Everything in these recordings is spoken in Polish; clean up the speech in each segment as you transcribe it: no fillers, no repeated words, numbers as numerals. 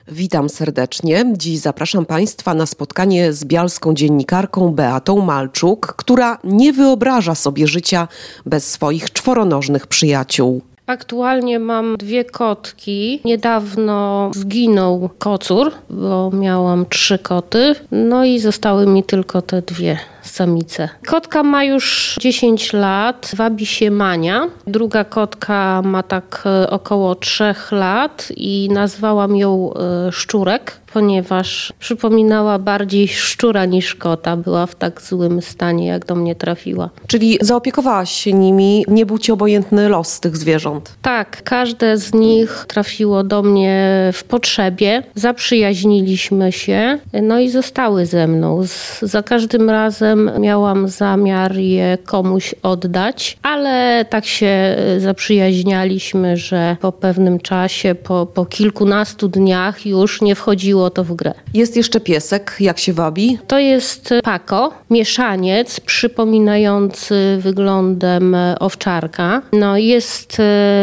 Witam serdecznie. Dziś zapraszam Państwa na spotkanie z bialską dziennikarką Beatą Malczuk, która nie wyobraża sobie życia bez swoich czworonożnych przyjaciół. Aktualnie mam 2 kotki. Niedawno zginął kocur, bo miałam 3 koty. No i zostały mi tylko te 2 samice. Kotka ma już 10 lat, wabi się Mania. Druga kotka ma tak około 3 lat i nazwałam ją Szczurek, ponieważ przypominała bardziej szczura niż kota. Była w tak złym stanie, jak do mnie trafiła. Czyli zaopiekowałaś się nimi, nie był ci obojętny los tych zwierząt? Tak, każde z nich trafiło do mnie w potrzebie. Zaprzyjaźniliśmy się, no i zostały ze mną. Za każdym razem miałam zamiar je komuś oddać, ale tak się zaprzyjaźnialiśmy, że po pewnym czasie, po kilkunastu dniach już nie wchodziło to w grę. Jest jeszcze piesek, jak się wabi? To jest Paco, mieszaniec przypominający wyglądem owczarka. No, jest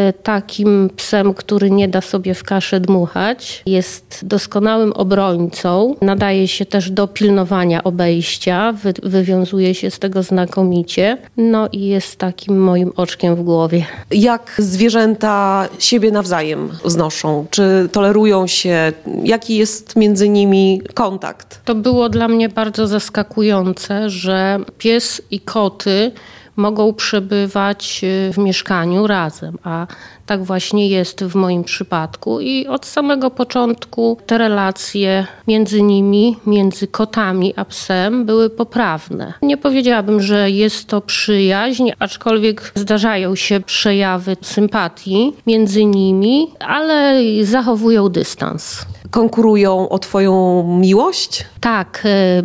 takim psem, który nie da sobie w kaszę dmuchać. Jest doskonałym obrońcą. Nadaje się też do pilnowania obejścia. Wywiązuje się z tego znakomicie. No i jest takim moim oczkiem w głowie. Jak zwierzęta siebie nawzajem znoszą? Czy tolerują się? Jaki jest między nimi kontakt? To było dla mnie bardzo zaskakujące, że pies i koty mogą przebywać w mieszkaniu razem, a tak właśnie jest w moim przypadku i od samego początku te relacje między nimi, między kotami a psem były poprawne. Nie powiedziałabym, że jest to przyjaźń, aczkolwiek zdarzają się przejawy sympatii między nimi, ale zachowują dystans. Konkurują o twoją miłość? Tak,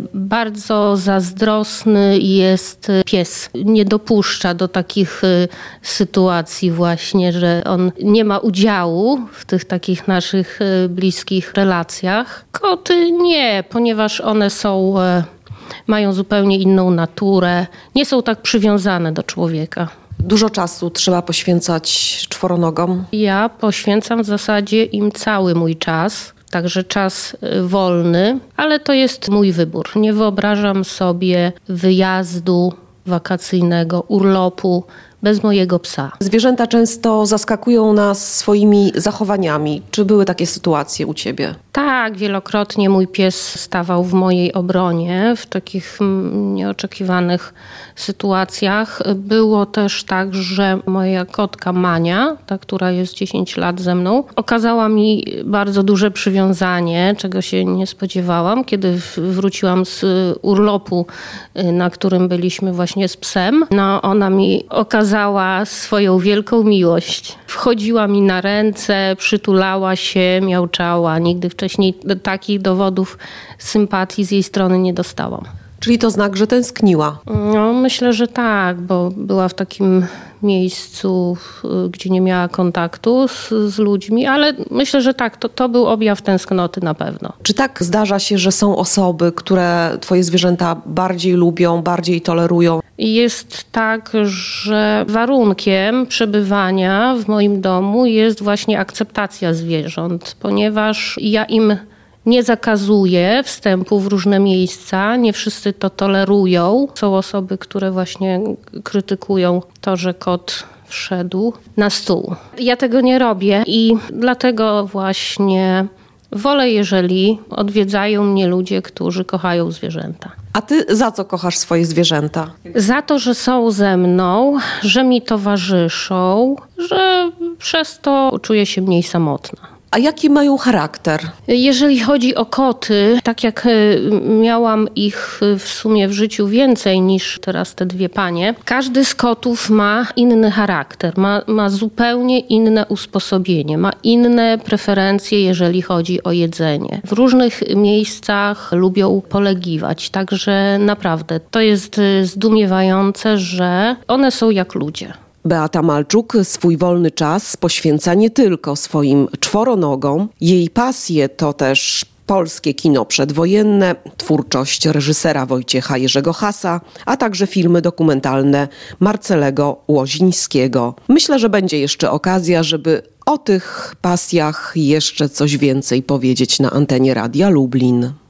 bardzo zazdrosny jest pies. Nie dopuszcza do takich sytuacji właśnie, że on nie ma udziału w tych takich naszych bliskich relacjach. Koty nie, ponieważ one mają zupełnie inną naturę. Nie są tak przywiązane do człowieka. Dużo czasu trzeba poświęcać czworonogom? Ja poświęcam w zasadzie im cały mój czas. Także czas wolny, ale to jest mój wybór. Nie wyobrażam sobie wyjazdu wakacyjnego, urlopu bez mojego psa. Zwierzęta często zaskakują nas swoimi zachowaniami. Czy były takie sytuacje u ciebie? Tak, wielokrotnie mój pies stawał w mojej obronie w takich nieoczekiwanych sytuacjach. Było też tak, że moja kotka Mania, ta, która jest 10 lat ze mną, okazała mi bardzo duże przywiązanie, czego się nie spodziewałam, kiedy wróciłam z urlopu, na którym byliśmy właśnie z psem. No, ona mi okazała swoją wielką miłość. Wchodziła mi na ręce, przytulała się, miauczała. Nigdy wcześniej takich dowodów sympatii z jej strony nie dostałam. Czyli to znak, że tęskniła? No, myślę, że tak, bo była w takim miejscu, gdzie nie miała kontaktu z ludźmi, ale myślę, że tak, to był objaw tęsknoty na pewno. Czy tak zdarza się, że są osoby, które twoje zwierzęta bardziej lubią, bardziej tolerują? Jest tak, że warunkiem przebywania w moim domu jest właśnie akceptacja zwierząt, ponieważ ja im nie zakazuję wstępu w różne miejsca, nie wszyscy to tolerują. Są osoby, które właśnie krytykują to, że kot wszedł na stół. Ja tego nie robię i dlatego właśnie wolę, jeżeli odwiedzają mnie ludzie, którzy kochają zwierzęta. A ty za co kochasz swoje zwierzęta? Za to, że są ze mną, że mi towarzyszą, że przez to czuję się mniej samotna. A jaki mają charakter? Jeżeli chodzi o koty, tak jak miałam ich w sumie w życiu więcej niż teraz te 2 panie, każdy z kotów ma inny charakter, ma zupełnie inne usposobienie, ma inne preferencje, jeżeli chodzi o jedzenie. W różnych miejscach lubią polegiwać, także naprawdę to jest zdumiewające, że one są jak ludzie. Beata Malczuk swój wolny czas poświęca nie tylko swoim czworonogom. Jej pasje to też polskie kino przedwojenne, twórczość reżysera Wojciecha Jerzego Hasa, a także filmy dokumentalne Marcelego Łozińskiego. Myślę, że będzie jeszcze okazja, żeby o tych pasjach jeszcze coś więcej powiedzieć na antenie Radia Lublin.